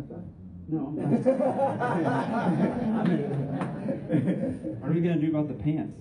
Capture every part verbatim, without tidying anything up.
my son? No. What are we going to do about the pants?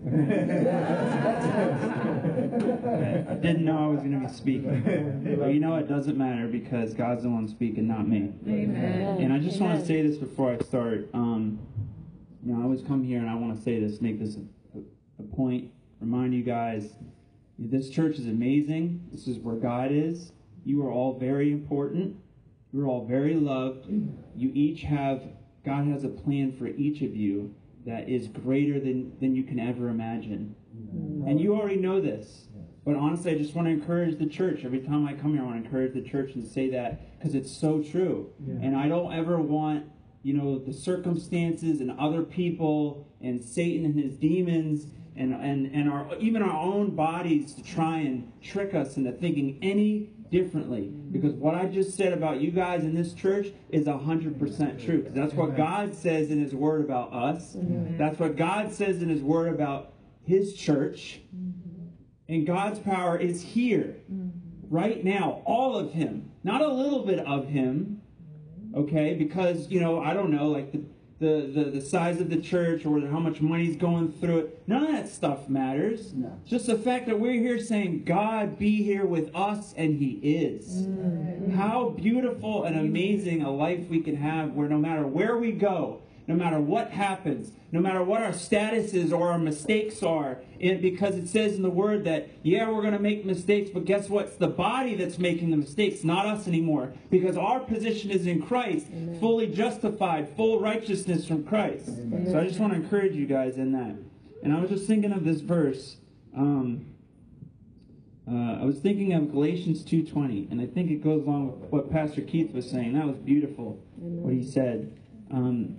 I didn't know I was going to be speaking. But you know, it doesn't matter because God's the one speaking, not me. Amen. And I just Amen. want to say this before I start. Um, you know, I always come here and I want to say this, make this a, a point, remind you guys, this church is amazing. This is where God is. You are all very important. You're all very loved. You each have, God has a plan for each of you that is greater than, than you can ever imagine. And you already know this. But honestly, I just want to encourage the church. Every time I come here, I want to encourage the church and say that because it's so true. Yeah. And I don't ever want, you know, the circumstances and other people and Satan and his demons and, and, and our even our own bodies to try and trick us into thinking any differently, because what I just said about you guys in this church is one hundred percent true, because that's what God says in his word about us. That's what God says in his word about his church. And God's power is here right now, all of him, not a little bit of him, okay, because, you know, I don't know, like the The, the, the size of the church or how much money's going through it. None of that stuff matters. No. Just the fact that we're here saying, God be here with us, and he is. Mm-hmm. How beautiful and amazing a life we can have where no matter where we go, no matter what happens, no matter what our status is or our mistakes are, it, because it says in the Word that, yeah, we're going to make mistakes, but guess what? It's the body that's making the mistakes, not us anymore, because our position is in Christ, Amen. Fully justified, full righteousness from Christ. Amen. So I just want to encourage you guys in that. And I was just thinking of this verse. Um, uh, I was thinking of Galatians two twenty, and I think it goes along with what Pastor Keith was saying. That was beautiful, Amen. What he said. Um,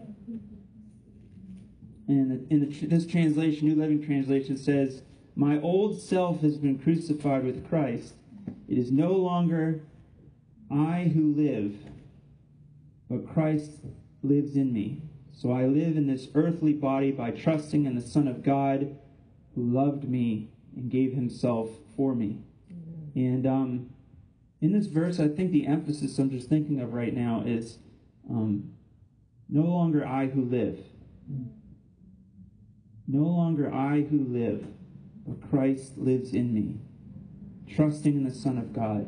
And in the, this translation, New Living Translation says, "My old self has been crucified with Christ. It is no longer I who live, but Christ lives in me. So I live in this earthly body by trusting in the Son of God who loved me and gave himself for me." Mm-hmm. And um, in this verse, I think the emphasis I'm just thinking of right now is um, no longer I who live. Mm-hmm. No longer I who live, but Christ lives in me, trusting in the Son of God.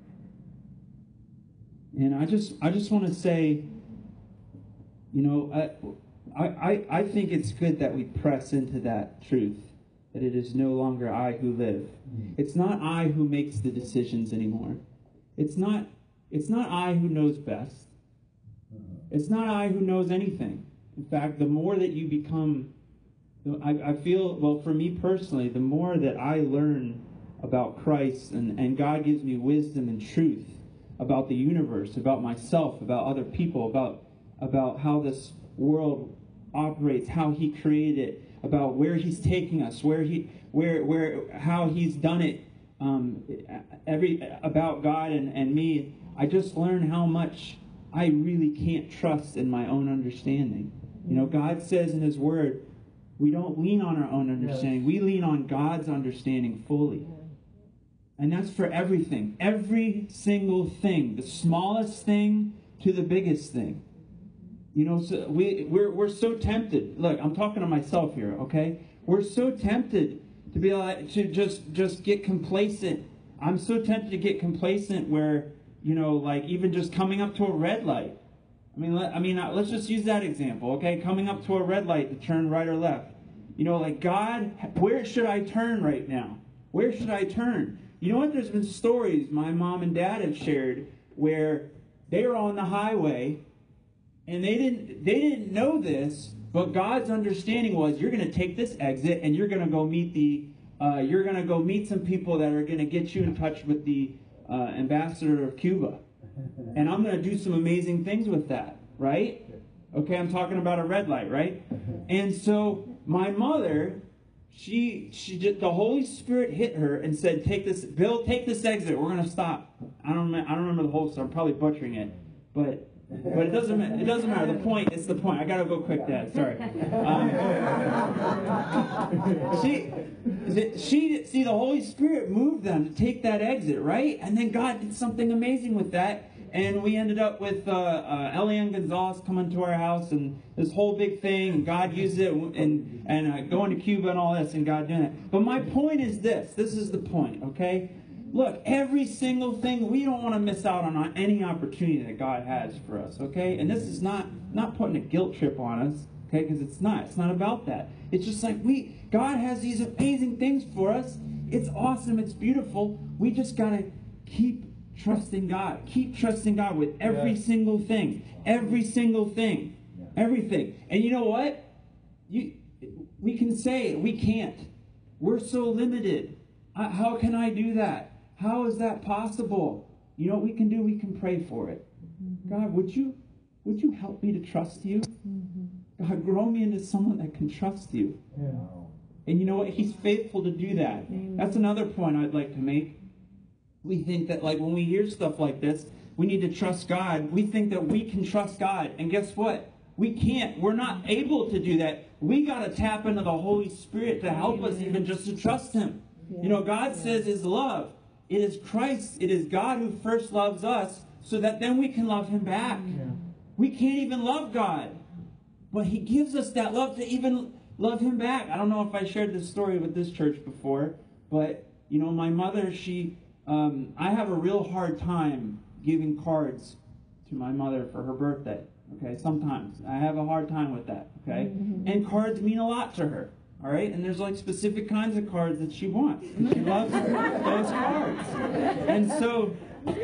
And I just I just want to say, you know, I, I, I think it's good that we press into that truth, that it is no longer I who live. It's not I who makes the decisions anymore. It's not, it's not I who knows best. It's not I who knows anything. In fact, the more that you become... I, I feel, well, for me personally, the more that I learn about Christ and, and God gives me wisdom and truth about the universe, about myself, about other people, about about how this world operates, how he created it, about where he's taking us, where he, where, where, how he's done it, um, every about God and, and me. I just learn how much I really can't trust in my own understanding. You know, God says in his word, we don't lean on our own understanding. We lean on God's understanding fully. And that's for everything. Every single thing. The smallest thing to the biggest thing. You know, so we, we're, we're so tempted. Look, I'm talking to myself here, okay? We're so tempted to be like, to just, just get complacent. I'm so tempted to get complacent where, you know, like even just coming up to a red light. I mean, let, I mean, uh, let's just use that example, okay? Coming up to a red light to turn right or left. You know, like, God, where should I turn right now? Where should I turn? You know what? There's been stories my mom and dad have shared where they were on the highway and they didn't they didn't know this, but God's understanding was you're going to take this exit and you're going to go meet the uh, you're going to go meet some people that are going to get you in touch with the uh, ambassador of Cuba. And I'm going to do some amazing things with that, right? Okay, I'm talking about a red light, right? And so my mother, she, she just, the Holy Spirit hit her and said, "Take this, Bill, take this exit. We're going to stop." I don't, I don't remember the whole story. I'm probably butchering it, but but it doesn't, it doesn't matter. The point, it's the point. I got to go quick, Dad. Sorry. Um, she, she, see, the Holy Spirit moved them to take that exit, right? And then God did something amazing with that. and we ended up with uh, uh, Elian Gonzalez coming to our house, and this whole big thing, and God used it, and, and uh, going to Cuba and all this, and God doing it. But my point is this. This is the point, okay? Look, every single thing, we don't want to miss out on any opportunity that God has for us, okay? And this is not, not putting a guilt trip on us, okay? Because it's not. It's not about that. It's just like we, God has these amazing things for us. It's awesome. It's beautiful. We just got to keep trusting God. Keep trusting God with every yes. single thing. Every single thing. Yeah. Everything. And you know what? You, we can say it. We can't. We're so limited. Uh, how can I do that? How is that possible? You know what we can do? We can pray for it. Mm-hmm. God, would you, would you help me to trust you? Mm-hmm. God, grow me into someone that can trust you. Yeah. And you know what? He's faithful to do that. Mm-hmm. That's another point I'd like to make. We think that, like, when we hear stuff like this, we need to trust God. We think that we can trust God. And guess what? We can't. We're not able to do that. We got to tap into the Holy Spirit to help us even just to trust Him. Yeah. You know, God yeah. says His love. It is Christ. It is God who first loves us so that then we can love Him back. Yeah. We can't even love God. But He gives us that love to even love Him back. I don't know if I shared this story with this church before, but, you know, my mother, she... Um, I have a real hard time giving cards to my mother for her birthday. Okay, sometimes I have a hard time with that. Okay, mm-hmm. and cards mean a lot to her. All right, and there's like specific kinds of cards that she wants. She loves those cards, and so,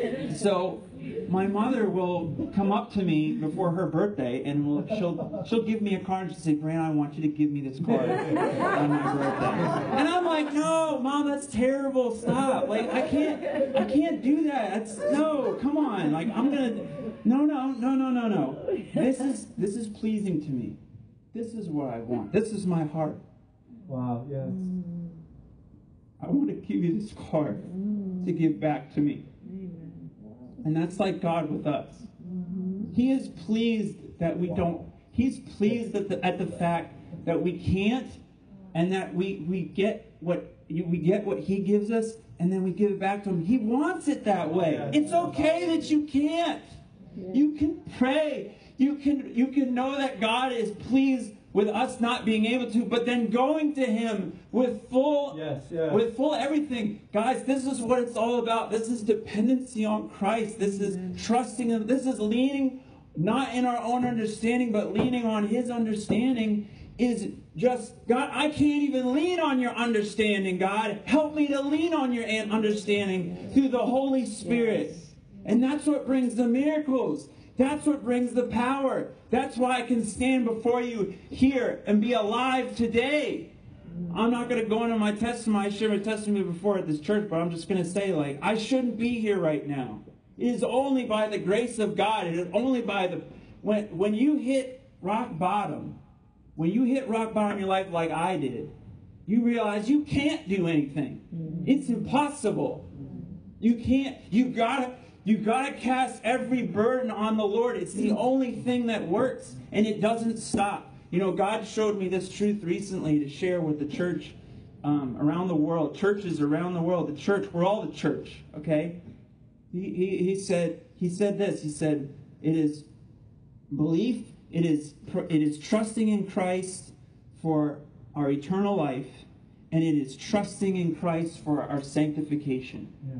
so my mother will come up to me before her birthday, and will, she'll she'll give me a card and she'll say, "Brandon, I want you to give me this card on my birthday." And I'm like, "No, Mom, that's terrible. Stop! Like, I can't, I can't do that. That's no, come on. Like, I'm gonna, no, no, no, no, no, no. This is this is pleasing to me. This is what I want. This is my heart. Wow. Yes. I want to give you this card to give back to me." And that's like God with us. Mm-hmm. He is pleased that we wow. don't, He's pleased at the, at the fact that we can't, and that we, we get what we get what He gives us, and then we give it back to Him. He wants it that way. Yes. It's okay that you can't. Yes. You can pray. You can you can know that God is pleased with us not being able to, but then going to Him with full, yes, yes. with full everything. Guys, this is what it's all about. This is dependency on Christ. This is trusting Him. This is leaning not in our own understanding, but leaning on His understanding. Is just, God, I can't even lean on your understanding, God. Help me to lean on your understanding through the Holy Spirit. Yes. And that's what brings the miracles. That's what brings the power. That's why I can stand before you here and be alive today. I'm not going to go into my testimony. I shared my testimony before at this church, but I'm just going to say, like, I shouldn't be here right now. It is only by the grace of God. It is only by the... When, when you hit rock bottom, when you hit rock bottom in your life like I did, you realize you can't do anything. It's impossible. You can't. You got to... You got to cast every burden on the Lord. It's the only thing that works, and it doesn't stop. You know, God showed me this truth recently to share with the church um, around the world, churches around the world. The church, we're all the church, okay? He, he, he said he said this. He said, it is belief, it is it is trusting in Christ for our eternal life, and it is trusting in Christ for our sanctification. Yeah.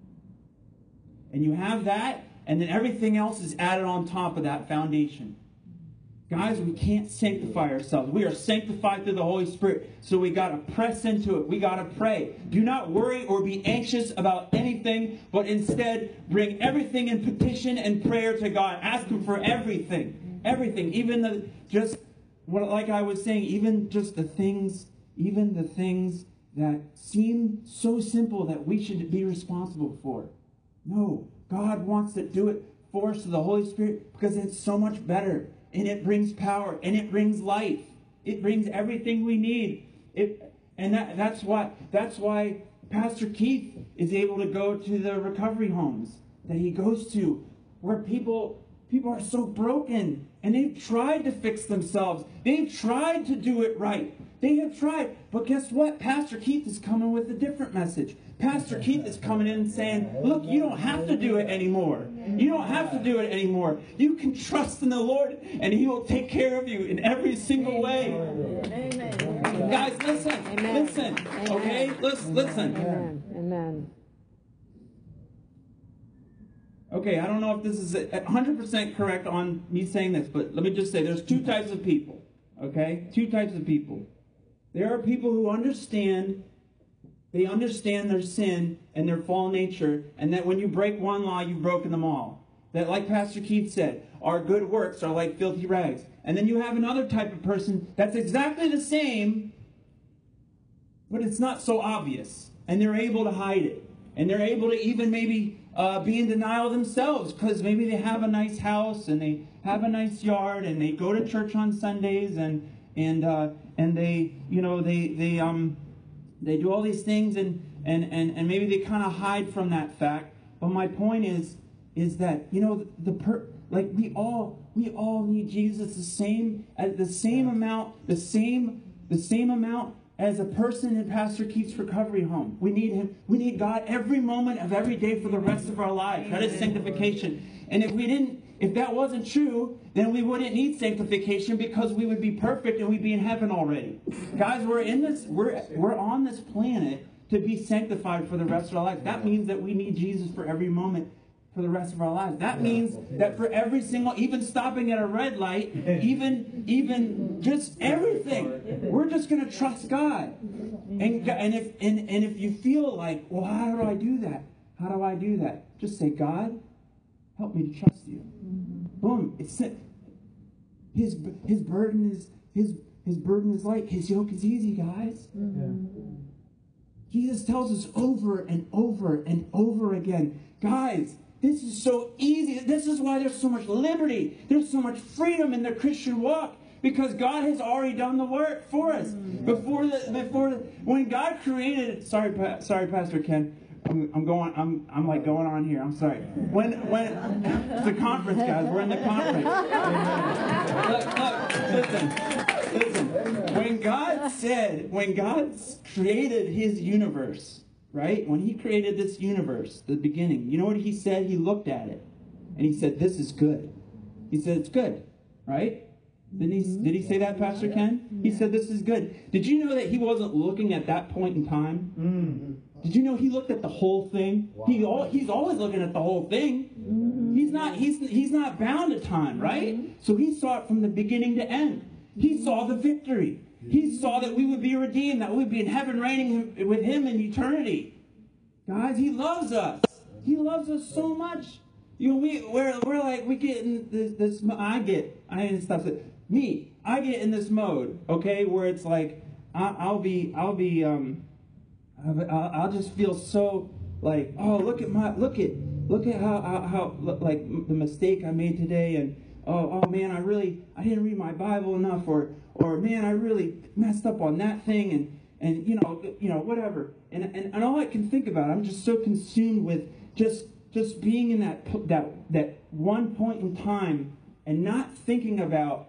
And you have that, and then everything else is added on top of that foundation. Guys, we can't sanctify ourselves. We are sanctified through the Holy Spirit, so we got to press into it. We got to pray. Do not worry or be anxious about anything, but instead bring everything in petition and prayer to God. Ask Him for everything. Everything. Even the, just, what, like I was saying, even just the things, even the things that seem so simple that we should be responsible for. No, God wants to do it for us through the Holy Spirit because it's so much better, and it brings power, and it brings life. It brings everything we need. It, and that, that's why that's why Pastor Keith is able to go to the recovery homes that he goes to, where people People are so broken, and they've tried to fix themselves. They've tried to do it right. They have tried. But guess what? Pastor Keith is coming with a different message. Pastor Keith is coming in and saying, look, you don't have to do it anymore. You don't have to do it anymore. You can trust in the Lord, and He will take care of you in every single way. Amen. Guys, listen. Amen. Listen. Amen. Okay? Listen. Listen. Amen. Amen. Okay, I don't know if this is one hundred percent correct on me saying this, but let me just say there's two types of people, okay? Two types of people. There are people who understand, they understand their sin and their fallen nature, and that when you break one law, you've broken them all. That, like Pastor Keith said, our good works are like filthy rags. And then you have another type of person that's exactly the same, but it's not so obvious, and they're able to hide it. And they're able to even maybe uh, be in denial themselves because maybe they have a nice house and they have a nice yard and they go to church on Sundays and and uh, and they you know they they um they do all these things and and and, and maybe they kind of hide from that fact. But my point is is that you know the, the per like we all we all need Jesus the same at the same amount the same the same amount. As a person in Pastor Keith's recovery home, we need Him. We need God every moment of every day for the rest of our lives. That is sanctification. And if we didn't, if that wasn't true, then we wouldn't need sanctification because we would be perfect and we'd be in heaven already. Guys, we're in this. We're we're on this planet to be sanctified for the rest of our lives. That means that we need Jesus for every moment for the rest of our lives. That means that for every single, even stopping at a red light, even even just everything, we're just going to trust God. And and if and, and if you feel like, well, how do I do that? How do I do that? Just say, God, help me to trust you. Boom. It's his his burden is his his burden is light. His yoke is easy, guys. Mm-hmm. Jesus tells us over and over and over again, guys. This is so easy. This is why there's so much liberty. There's so much freedom in the Christian walk. Because God has already done the work for us. Before the, before the, when God created, sorry, pa, sorry, Pastor Ken, I'm, I'm going, I'm, I'm like going on here. I'm sorry. When, when it's a conference, guys. We're in the conference. look, look, listen, listen. When God said, when God created His universe. Right? When He created this universe, the beginning, you know what He said? He looked at it. And He said, this is good. He said, it's good. Right? Did he, did he say that, Pastor Ken? He said, this is good. Did you know that He wasn't looking at that point in time? Mm-hmm. Did you know He looked at the whole thing? Wow. He all, He's always looking at the whole thing. Mm-hmm. He's not, he's, he's not bound to time, right? Mm-hmm. So He saw it from the beginning to end. He saw the victory. He saw that we would be redeemed, that we would be in heaven reigning with Him in eternity. Guys, He loves us. He loves us so much. You know, we, we're, we're like, we get in this, this I get, I didn't stop it. Me, I get in this mode, okay, where it's like, I, I'll be, I'll be, um, I'll, I'll just feel so like, oh, look at my, look at, look at how, how, how, like, the mistake I made today, and, oh, oh man, I really, I didn't read my Bible enough, or, or man, I really messed up on that thing, and, and you know, you know, whatever. And, and, and all I can think about, I'm just so consumed with just, just being in that, that, that one point in time and not thinking about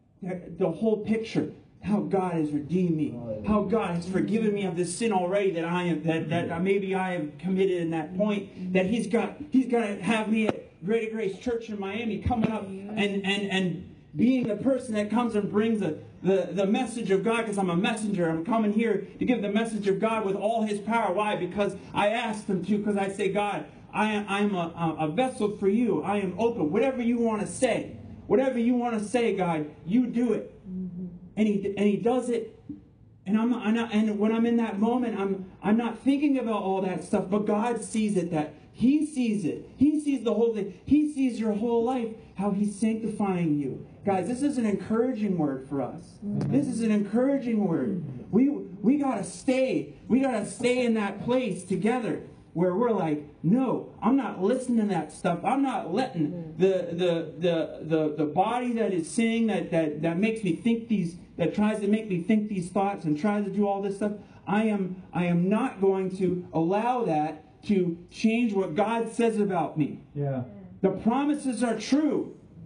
the whole picture. How God has redeemed me. How God has forgiven me of this sin already that I am, that, that maybe I have committed in that point. That He's got, He's got to have me at Greater Grace Church in Miami coming up and, and, and being the person that comes and brings the, the, the message of God, because I'm a messenger. I'm coming here to give the message of God with all His power. Why? Because I asked Him to, because I say, God, I am I'm a, a vessel for You. I am open. Whatever You want to say, whatever You want to say, God, You do it. And he and he does it, and I'm, I'm not, and when I'm in that moment, I'm I'm not thinking about all that stuff. But God sees it. That He sees it. He sees the whole thing. He sees your whole life. How He's sanctifying you, guys. This is an encouraging word for us. Mm-hmm. This is an encouraging word. We we gotta stay. We gotta stay in that place together where we're like, no, I'm not listening to that stuff. I'm not letting the the the the, the body that is sinning, that, that that makes me think these, that tries to make me think these thoughts and tries to do all this stuff. I am I am not going to allow that to change what God says about me. Yeah. The promises are true.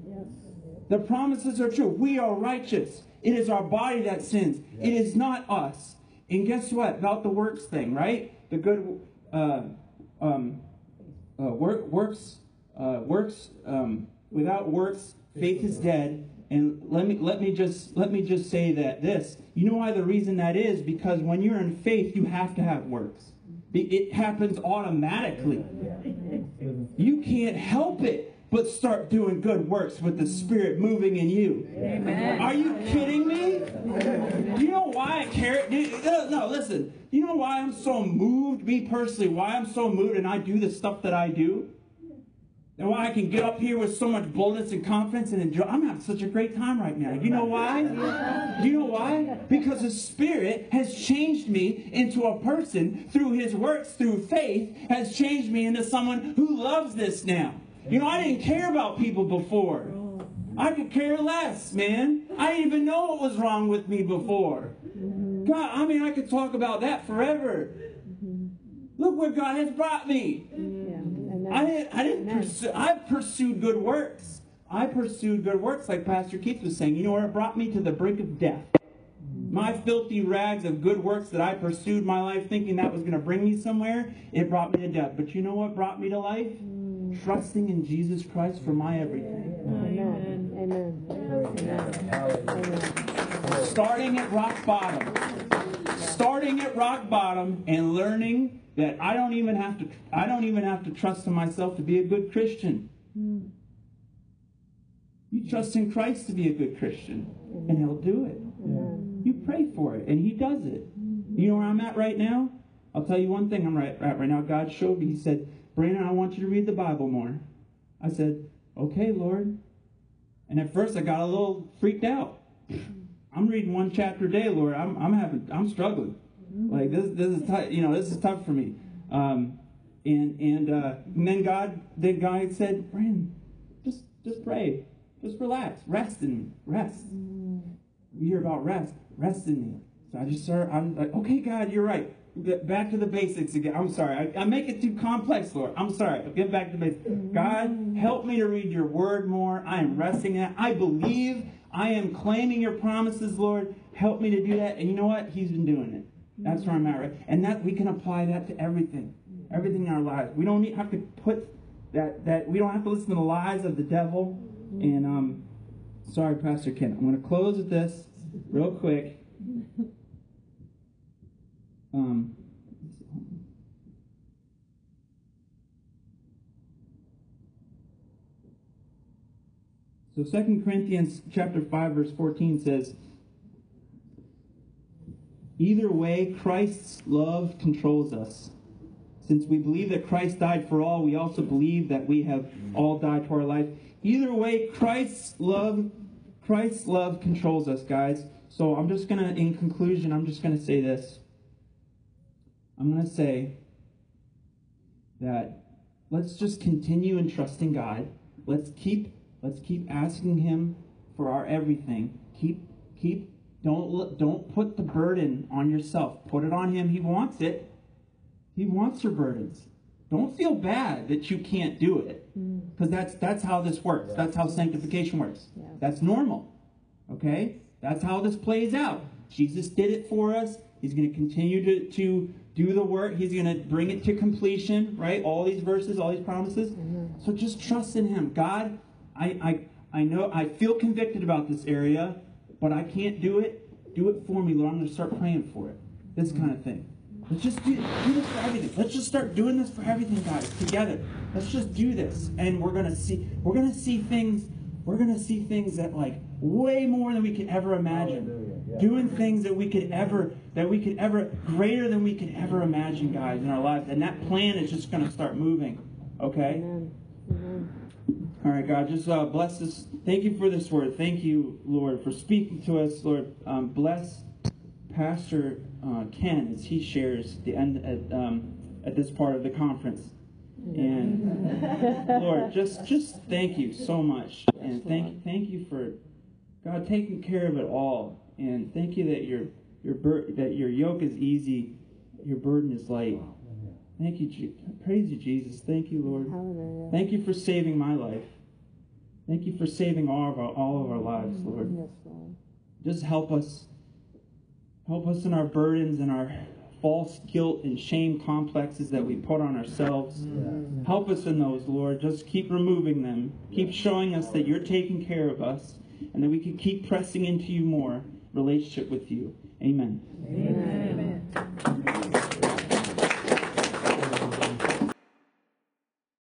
The promises are true. We are righteous. It is our body that sins. It is not us. And guess what? About the works thing, right? The good uh, um, uh, work, works, uh, works um, without works, faith is dead. And let me let me just let me just say that this. You know why the reason that is? Because when you're in faith, you have to have works. It happens automatically. You can't help it but start doing good works with the Spirit moving in you. Amen. Are you kidding me? You know why I care? No, listen. You know why I'm so moved, me personally, why I'm so moved and I do the stuff that I do? And why I can get up here with so much boldness and confidence and enjoy. I'm having such a great time right now. You know why? You know why? Because the Spirit has changed me into a person through His works, through faith, has changed me into someone who loves this now. You know, I didn't care about people before. I could care less, man. I didn't even know what was wrong with me before. God, I mean, I could talk about that forever. Look where God has brought me. I didn't, I didn't pursue, I pursued good works. I pursued good works, like Pastor Keith was saying. You know where it brought me? To the brink of death. My filthy rags of good works that I pursued my life thinking that was going to bring me somewhere, it brought me to death. But you know what brought me to life? Trusting in Jesus Christ for my everything. Amen. Amen. Amen. Starting at rock bottom. Starting at rock bottom and learning that I don't even have to I don't even have to trust in myself to be a good Christian. Mm. You trust in Christ to be a good Christian, mm. and He'll do it. Mm. You pray for it, and He does it. Mm. You know where I'm at right now? I'll tell you one thing I'm right at right now. God showed me. He said, Brandon, I want you to read the Bible more. I said, okay, Lord. And at first I got a little freaked out. I'm reading one chapter a day, Lord. I'm I'm having I'm struggling. Like this, this is tough. You know, this is tough for me. Um, and and, uh, and then God, then God said, Brandon, just just pray, just relax, rest in me, rest. You hear about rest, rest in me. So I just started. I'm like, okay, God, you're right. Get back to the basics again. I'm sorry. I, I make it too complex, Lord. I'm sorry. I'll get back to the basics. God, help me to read your word more. I am resting in it. I believe. I am claiming your promises, Lord. Help me to do that. And you know what? He's been doing it. That's where I'm at, right? And that we can apply that to everything. Everything in our lives. We don't need, have to put that, that, we don't have to listen to the lies of the devil. And, um, sorry, Pastor Ken. I'm going to close with this real quick. Um, so Second Corinthians chapter five, verse fourteen says, either way, Christ's love controls us. Since we believe that Christ died for all, we also believe that we have all died to our life. Either way, Christ's love, Christ's love controls us, guys. So I'm just going to, in conclusion, I'm just going to say this. I'm going to say that let's just continue in trusting God. Let's keep, let's keep asking Him for our everything. Keep, keep. Don't don't put the burden on yourself. Put it on Him. He wants it. He wants your burdens. Don't feel bad that you can't do it, because that's that's how this works. That's how sanctification works. That's normal. Okay? That's how this plays out. Jesus did it for us. He's going to continue to, to do the work. He's going to bring it to completion, right? All these verses, all these promises. Mm-hmm. So just trust in Him. God, I, I, I know, I feel convicted about this area, but I can't do it. Do it for me, Lord. I'm going to start praying for it. This kind of thing. Let's just do, do this for everything. Let's just start doing this for everything, guys, together. Let's just do this. And we're going to see, we're going to see things, we're going to see things that, like, way more than we could ever imagine. Yeah. Doing things that we could ever, that we could ever, greater than we could ever imagine, guys, in our lives. And that plan is just going to start moving. Okay? Amen. Amen. All right, God, just uh, bless us. Thank you for this word. Thank you, Lord, for speaking to us. Lord, um, bless Pastor uh, Ken as he shares the end at, um, at this part of the conference. And Lord, just just thank you so much, and thank thank you for God taking care of it all, and thank you that your your bur- that your yoke is easy, your burden is light. Thank you, Je- praise you, Jesus. Thank you, Lord. Hallelujah. Thank you for saving my life. Thank you for saving all of our, all of our lives, Lord. Yes, Lord. Just help us. Help us in our burdens and our false guilt and shame complexes that we put on ourselves. Yeah. Help us in those, Lord. Just keep removing them. Keep showing us that you're taking care of us and that we can keep pressing into you more relationship with you. Amen.